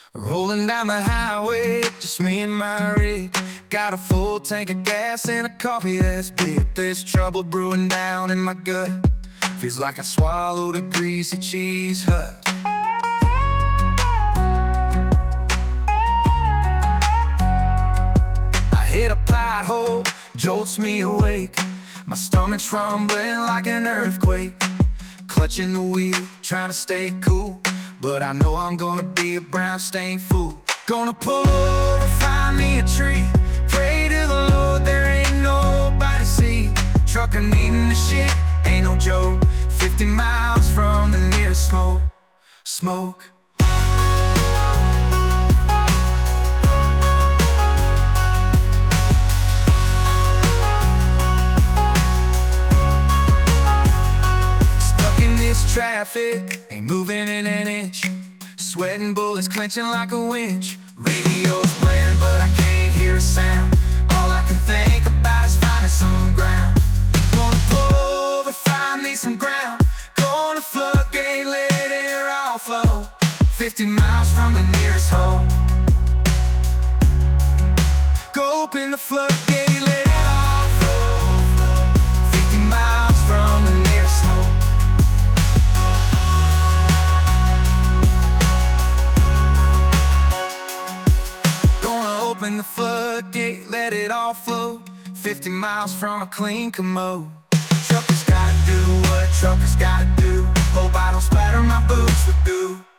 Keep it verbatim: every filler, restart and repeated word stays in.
Rolling down the highway, just me and my rig. Got a full tank of gas and a coffee that's big. There's trouble brewing down in my gut. Feels like I swallowed a greasy cheese hut. I hit a pothole, jolts me awake. My stomach's rumbling like an earthquake. Clutching the wheel, trying to stay cool, but I know I'm gonna be a brown-stained fool. Gonna pull over, find me a tree. Pray to the Lord there ain't nobody see. Trucker needing the shit, ain't no joke. Fifty miles from the nearest smoke. Smoke. Traffic ain't moving in an inch. Sweating bullets clenching like a winch. Radio's playing but I can't hear a sound. All I can think about is finding some ground. Gonna pull over, find me some ground. Gonna floodgate, let it all flow. Fifty miles from the nearest hole. Go open the floodgate, let it all flow. Fifty miles from the nearest hole. Open the floodgate, let it all flow. Fifty miles from a clean commode. Truckers gotta do what truckers gotta do. Hope I don't splatter my boots with goo.